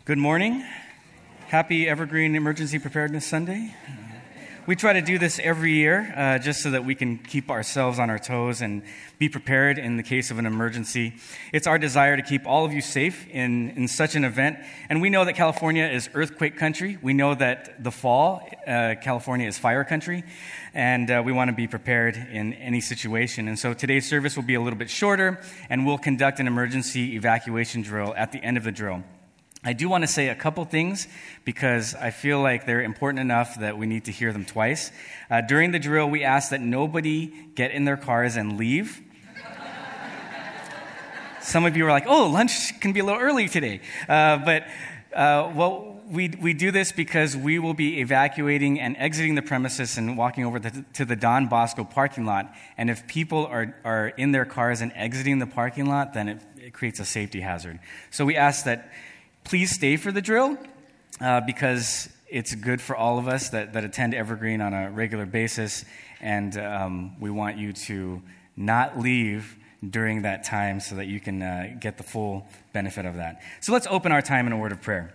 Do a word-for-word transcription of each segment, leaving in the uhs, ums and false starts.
Good morning. Happy Evergreen Emergency Preparedness Sunday. We try to do this every year uh, just so that we can keep ourselves on our toes and be prepared in the case of an emergency. It's our desire to keep all of you safe in, in such an event. And we know that California is earthquake country. We know that the fall, uh, California is fire country. And uh, we want to be prepared in any situation. And so today's service will be a little bit shorter, and we'll conduct an emergency evacuation drill at the end of the drill. I do want to say a couple things because I feel like they're important enough that we need to hear them twice. Uh, during the drill, we ask that nobody get in their cars and leave. Some of you are like, oh, lunch can be a little early today. Uh, but, uh, well, we we do this because we will be evacuating and exiting the premises and walking over the, to the Don Bosco parking lot. And if people are, are in their cars and exiting the parking lot, then it, it creates a safety hazard. So we ask that please stay for the drill uh, because it's good for all of us that, that attend Evergreen on a regular basis, and um, we want you to not leave during that time so that you can uh, get the full benefit of that. So let's open our time in a word of prayer.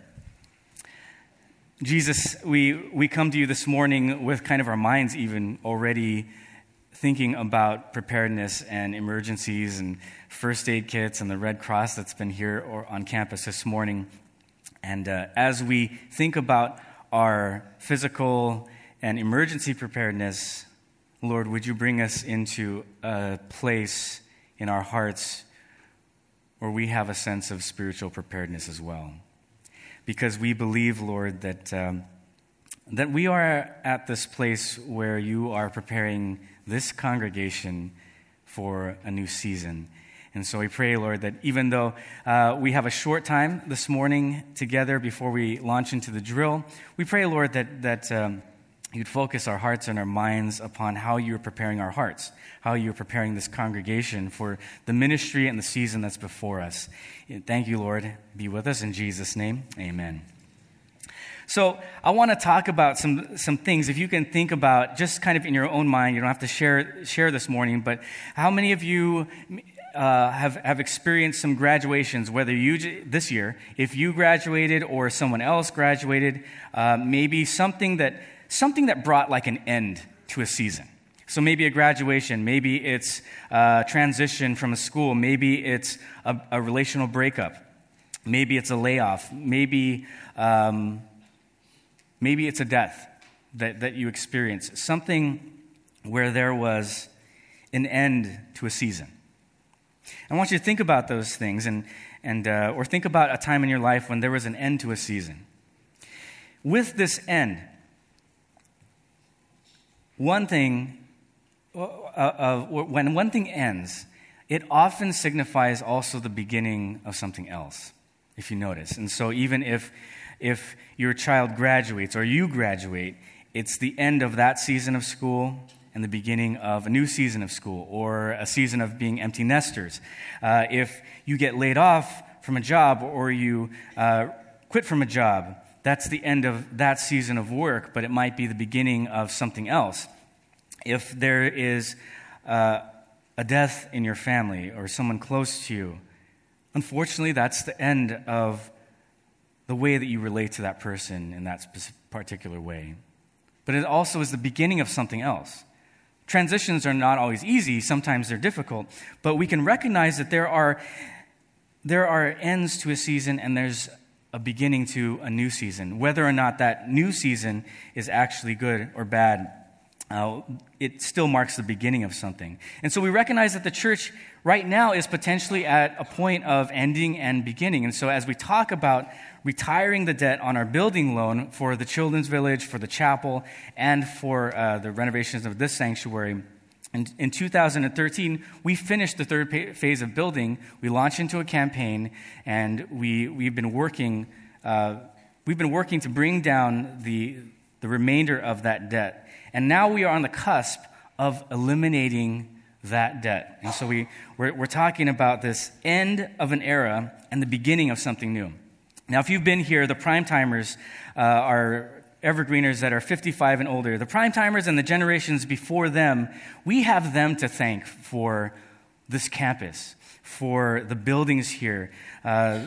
Jesus, we, we come to you this morning with kind of our minds even already thinking about preparedness and emergencies and first aid kits and the Red Cross that's been here or on campus this morning. And uh, as we think about our physical and emergency preparedness, Lord, would you bring us into a place in our hearts where we have a sense of spiritual preparedness as well? Because we believe, Lord, that um, that we are at this place where you are preparing this congregation for a new season. And so we pray, Lord, that even though uh, we have a short time this morning together before we launch into the drill, we pray, Lord, that that um, you'd focus our hearts and our minds upon how you're preparing our hearts, how you're preparing this congregation for the ministry and the season that's before us. Thank you, Lord. Be with us in Jesus' name. Amen. So I want to talk about some some things. If you can think about just kind of in your own mind, you don't have to share share this morning, but how many of you uh, have have experienced some graduations? Whether you this year, if you graduated or someone else graduated, uh, maybe something that something that brought like an end to a season. So maybe a graduation, maybe it's a transition from a school, maybe it's a, a relational breakup, maybe it's a layoff, maybe. Um, Maybe it's a death that, that you experience, something where there was an end to a season. I want you to think about those things, and and uh, or think about a time in your life when there was an end to a season. With this end, one thing, uh, uh, when one thing ends, it often signifies also the beginning of something else, if you notice. And so even if If your child graduates or you graduate, it's the end of that season of school and the beginning of a new season of school or a season of being empty nesters. Uh, if you get laid off from a job or you uh, quit from a job, that's the end of that season of work, but it might be the beginning of something else. If there is uh, a death in your family or someone close to you, unfortunately, that's the end of the way that you relate to that person in that particular way. But it also is the beginning of something else. Transitions are not always easy. Sometimes they're difficult. But we can recognize that there are there are ends to a season and there's a beginning to a new season. Whether or not that new season is actually good or bad, uh, it still marks the beginning of something. And so we recognize that the church right now is potentially at a point of ending and beginning. And so as we talk about retiring the debt on our building loan for the Children's Village, for the chapel, and for uh, the renovations of this sanctuary, in, in two thousand thirteen, we finished the third pa- phase of building. We launched into a campaign, and we, we've been working uh, we've been working to bring down the the remainder of that debt. And now we are on the cusp of eliminating that debt. And so we, we're, we're talking about this end of an era and the beginning of something new. Now, if you've been here, the prime timers uh, are evergreeners that are fifty-five and older. The prime timers and the generations before them, we have them to thank for this campus, for the buildings here. Uh,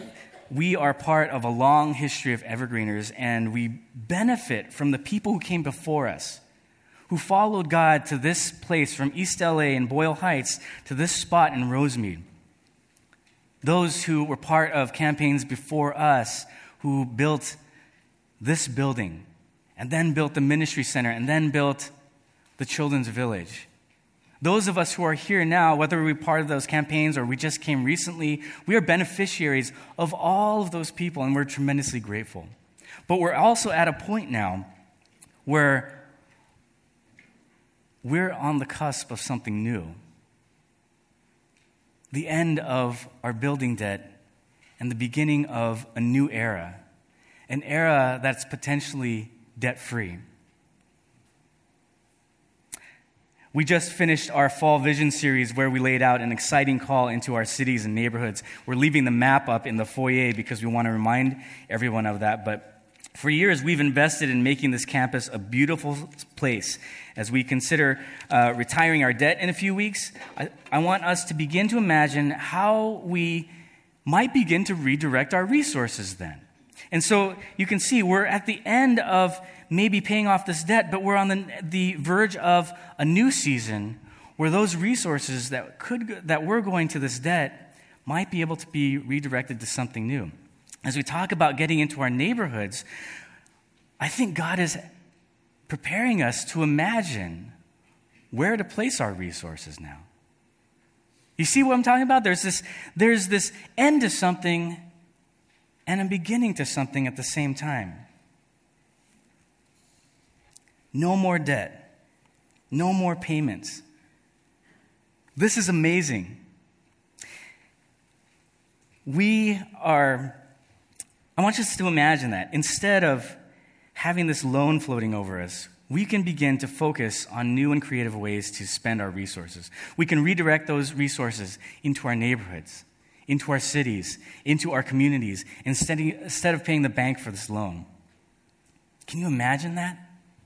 we are part of a long history of evergreeners, and we benefit from the people who came before us, who followed God to this place from East L A and Boyle Heights to this spot in Rosemead. Those who were part of campaigns before us, who built this building, and then built the ministry center, and then built the children's village. Those of us who are here now, whether we're part of those campaigns or we just came recently, we are beneficiaries of all of those people, and we're tremendously grateful. But we're also at a point now where we're on the cusp of something new. The end of our building debt and the beginning of a new era, an era that's potentially debt-free. We just finished our Fall Vision series where we laid out an exciting call into our cities and neighborhoods. We're leaving the map up in the foyer because we want to remind everyone of that. But for years, we've invested in making this campus a beautiful place. As we consider uh, retiring our debt in a few weeks, I, I want us to begin to imagine how we might begin to redirect our resources then. And so you can see we're at the end of maybe paying off this debt, but we're on the, the verge of a new season where those resources that could that were going to this debt might be able to be redirected to something new. As we talk about getting into our neighborhoods, I think God is preparing us to imagine where to place our resources now. You see what I'm talking about? There's this, there's this end to something and a beginning to something at the same time. No more debt. No more payments. This is amazing. We are, I want us to imagine that instead of having this loan floating over us, we can begin to focus on new and creative ways to spend our resources. We can redirect those resources into our neighborhoods, into our cities, into our communities, instead of, instead of paying the bank for this loan. Can you imagine that?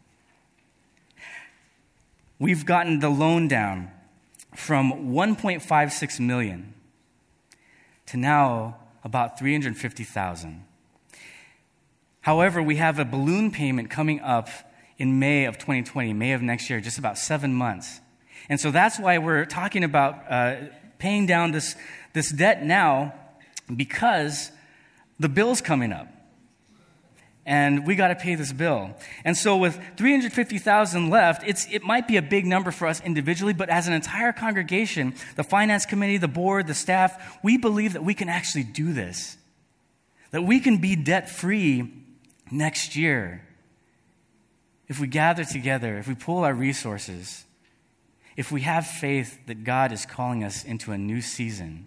We've gotten the loan down from one point five six million dollars to now about three hundred fifty thousand dollars. However, we have a balloon payment coming up in May of twenty twenty, May of next year, just about seven months. And so that's why we're talking about uh, paying down this, this debt now, because the bill's coming up. And we got to pay this bill. And so with three hundred fifty thousand dollars left, it's, it might be a big number for us individually, but as an entire congregation, the finance committee, the board, the staff, we believe that we can actually do this. That we can be debt-free next year if we gather together, if we pool our resources, if we have faith that God is calling us into a new season,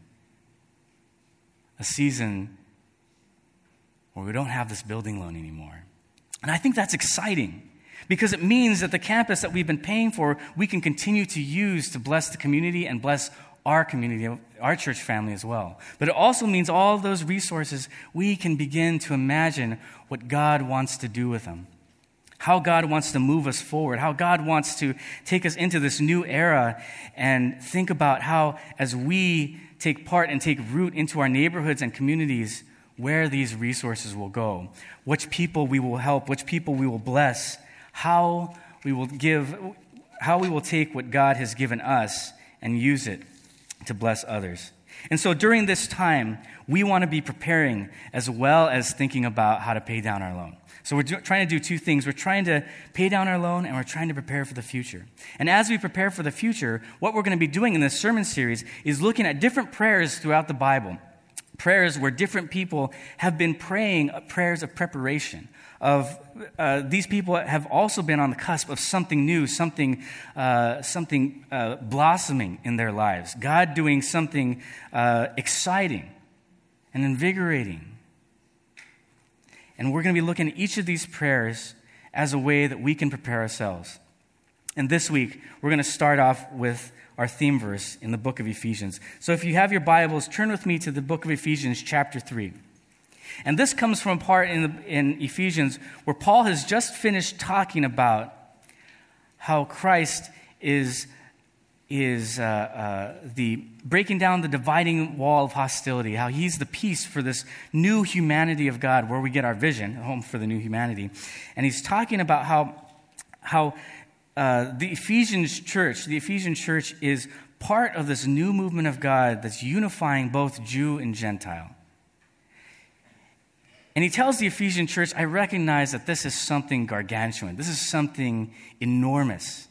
a season where we don't have this building loan anymore. And I think that's exciting because it means that the campus that we've been paying for, we can continue to use to bless the community and bless our community, our church family as well. But it also means all of those resources, we can begin to imagine what God wants to do with them, how God wants to move us forward, how God wants to take us into this new era, and think about how, as we take part and take root into our neighborhoods and communities, where these resources will go, which people we will help, which people we will bless, how we will give, how we will take what God has given us and use it to bless others. And so during this time, we want to be preparing as well as thinking about how to pay down our loan. So we're do, trying to do two things. We're trying to pay down our loan, and we're trying to prepare for the future. And as we prepare for the future, what we're going to be doing in this sermon series is looking at different prayers throughout the Bible. Prayers where different people have been praying prayers of preparation. Of uh, these people have also been on the cusp of something new, something, uh, something uh, blossoming in their lives. God doing something uh, exciting and invigorating. And we're going to be looking at each of these prayers as a way that we can prepare ourselves. And this week, we're going to start off with our theme verse in the book of Ephesians. So if you have your Bibles, turn with me to the book of Ephesians chapter three. And this comes from a part in, the, in Ephesians where Paul has just finished talking about how Christ is is uh, uh, the breaking down the dividing wall of hostility, how he's the peace for this new humanity of God, where we get our vision, home for the new humanity. And he's talking about how, how uh, the Ephesians church, the Ephesian church is part of this new movement of God that's unifying both Jew and Gentile. And he tells the Ephesian church, I recognize that this is something gargantuan. This is something enormous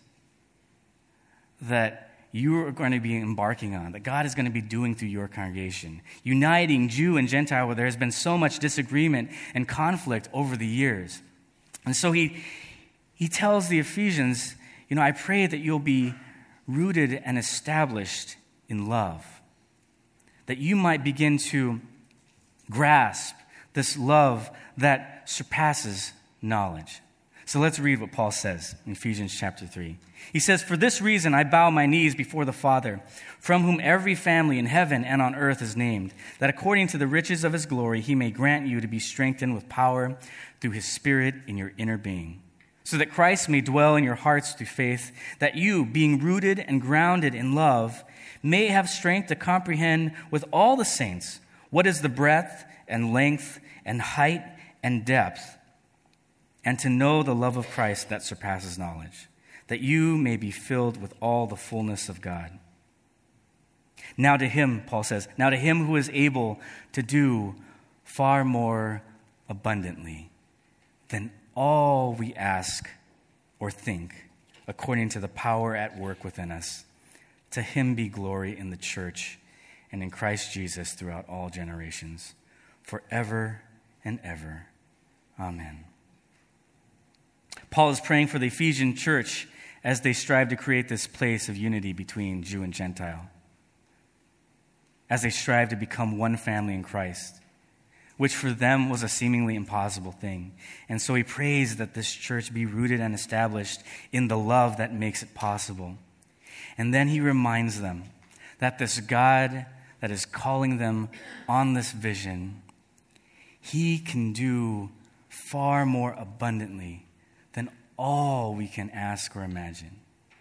that you are going to be embarking on, that God is going to be doing through your congregation, uniting Jew and Gentile where there has been so much disagreement and conflict over the years. And so he, he tells the Ephesians, you know, I pray that you'll be rooted and established in love, that you might begin to grasp this love that surpasses knowledge. So let's read what Paul says in Ephesians chapter three. He says, for this reason I bow my knees before the Father, from whom every family in heaven and on earth is named, that according to the riches of his glory he may grant you to be strengthened with power through his Spirit in your inner being, so that Christ may dwell in your hearts through faith, that you, being rooted and grounded in love, may have strength to comprehend with all the saints what is the breadth and length and height and depth, and to know the love of Christ that surpasses knowledge, that you may be filled with all the fullness of God. Now to him, Paul says, now to him who is able to do far more abundantly than all we ask or think, according to the power at work within us, to him be glory in the church and in Christ Jesus throughout all generations, forever and ever. Amen. Paul is praying for the Ephesian church as they strive to create this place of unity between Jew and Gentile, as they strive to become one family in Christ, which for them was a seemingly impossible thing. And so he prays that this church be rooted and established in the love that makes it possible. And then he reminds them that this God that is calling them on this vision, he can do far more abundantly than all we can ask or imagine.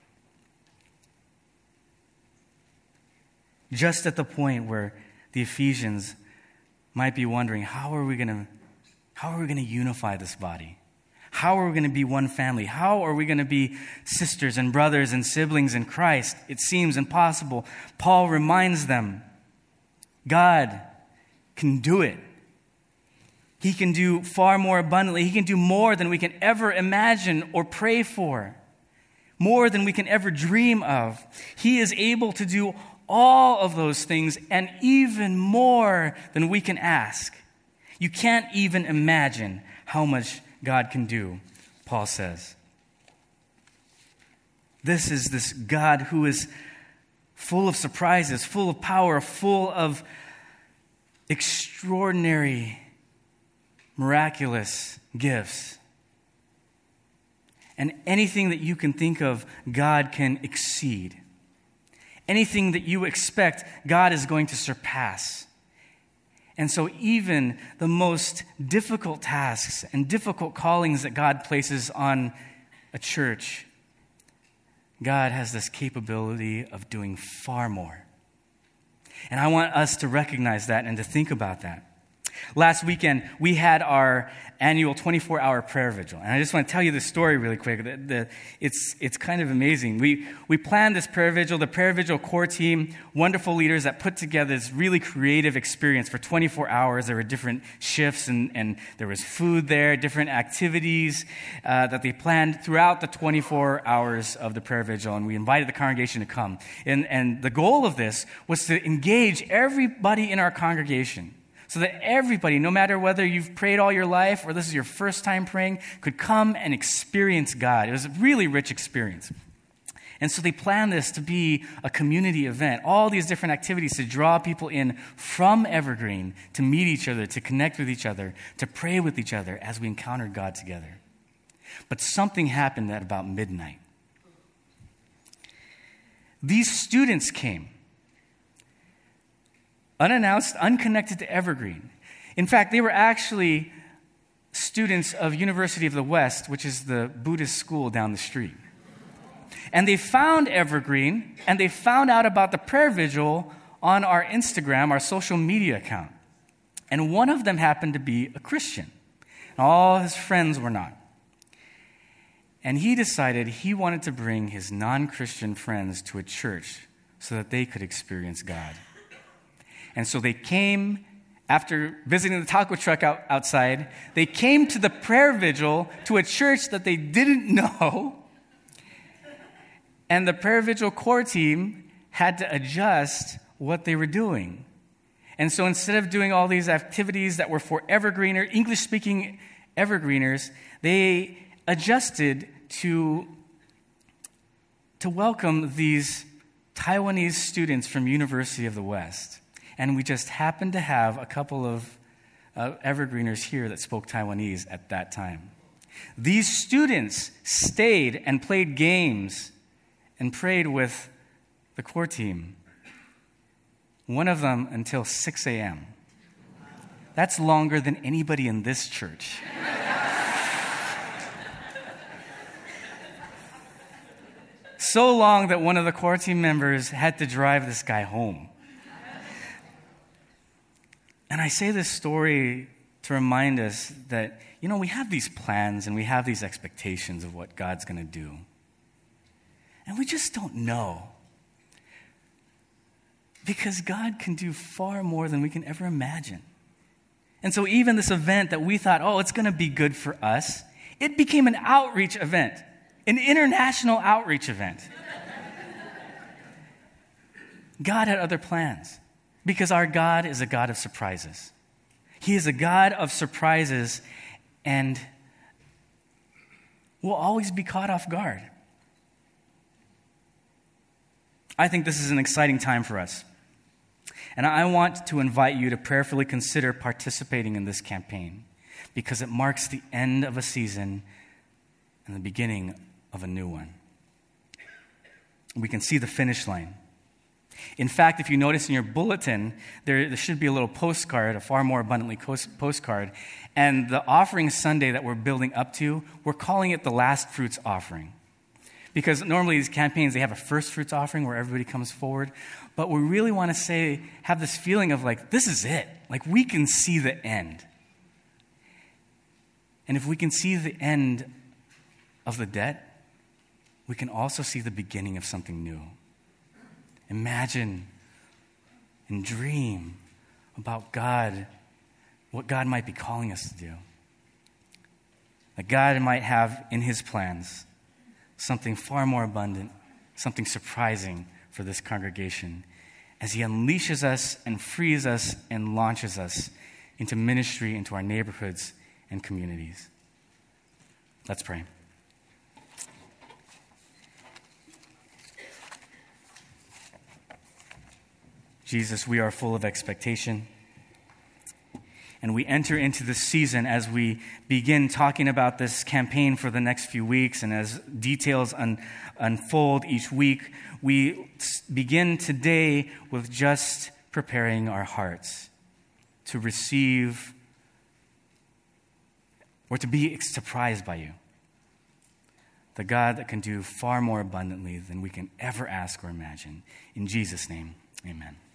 Just at the point where the Ephesians might be wondering, how are we going to how are we going to unify this body? How are we going to be one family? How are we going to be sisters and brothers and siblings in Christ? It seems impossible. Paul reminds them, God can do it. He can do far more abundantly. He can do more than we can ever imagine or pray for, more than we can ever dream of. He is able to do all of those things and even more than we can ask. You can't even imagine how much God can do, Paul says. This is this God who is full of surprises, full of power, full of extraordinary, miraculous gifts. And anything that you can think of, God can exceed. Anything that you expect, God is going to surpass. And so even the most difficult tasks and difficult callings that God places on a church, God has this capability of doing far more. And I want us to recognize that and to think about that. Last weekend, we had our annual twenty-four hour prayer vigil. And I just want to tell you this story really quick. The, the, it's, it's kind of amazing. We, we planned this prayer vigil, the prayer vigil core team, wonderful leaders that put together this really creative experience for twenty-four hours. There were different shifts, and, and there was food there, different activities uh, that they planned throughout the twenty-four hours of the prayer vigil. And we invited the congregation to come. And, and the goal of this was to engage everybody in our congregation, so that everybody, no matter whether you've prayed all your life or this is your first time praying, could come and experience God. It was a really rich experience. And so they planned this to be a community event, all these different activities to draw people in from Evergreen to meet each other, to connect with each other, to pray with each other as we encountered God together. But something happened at about midnight. These students came, unannounced, unconnected to Evergreen. In fact, they were actually students of University of the West, which is the Buddhist school down the street. and they found Evergreen, and they found out about the prayer vigil on our Instagram, our social media account. And one of them happened to be a Christian. All his friends were not. And he decided he wanted to bring his non-Christian friends to a church so that they could experience God. And so they came, after visiting the taco truck out, outside, they came to the prayer vigil to a church that they didn't know. And the prayer vigil core team had to adjust what they were doing. And so instead of doing all these activities that were for Evergreener, English-speaking Evergreeners, they adjusted to, to welcome these Taiwanese students from University of the West. And we just happened to have a couple of uh, Evergreeners here that spoke Taiwanese at that time. These students stayed and played games and prayed with the core team. One of them until six a.m. That's longer than anybody in this church. So long that one of the core team members had to drive this guy home. And I say this story to remind us that, you know, we have these plans and we have these expectations of what God's going to do. And we just don't know. Because God can do far more than we can ever imagine. And so even this event that we thought, oh, it's going to be good for us, it became an outreach event, an international outreach event. God had other plans because our God is a God of surprises. He is a God of surprises and will always be caught off guard. I think this is an exciting time for us. And I want to invite you to prayerfully consider participating in this campaign because it marks the end of a season and the beginning of a new one. We can see the finish line. In fact, if you notice in your bulletin, there, there should be a little postcard, a far more abundantly postcard. And the offering Sunday that we're building up to, we're calling it the Last Fruits Offering. Because normally these campaigns, they have a first fruits offering where everybody comes forward. But we really want to say, have this feeling of like, this is it. Like we can see the end. And if we can see the end of the debt, we can also see the beginning of something new. Imagine and dream about God, what God might be calling us to do. That God might have in his plans something far more abundant, something surprising for this congregation as he unleashes us and frees us and launches us into ministry, into our neighborhoods and communities. Let's pray. Jesus, we are full of expectation. And we enter into this season as we begin talking about this campaign for the next few weeks, and as details un- unfold each week, we begin today with just preparing our hearts to receive or to be surprised by you. The God that can do far more abundantly than we can ever ask or imagine. In Jesus' name, amen.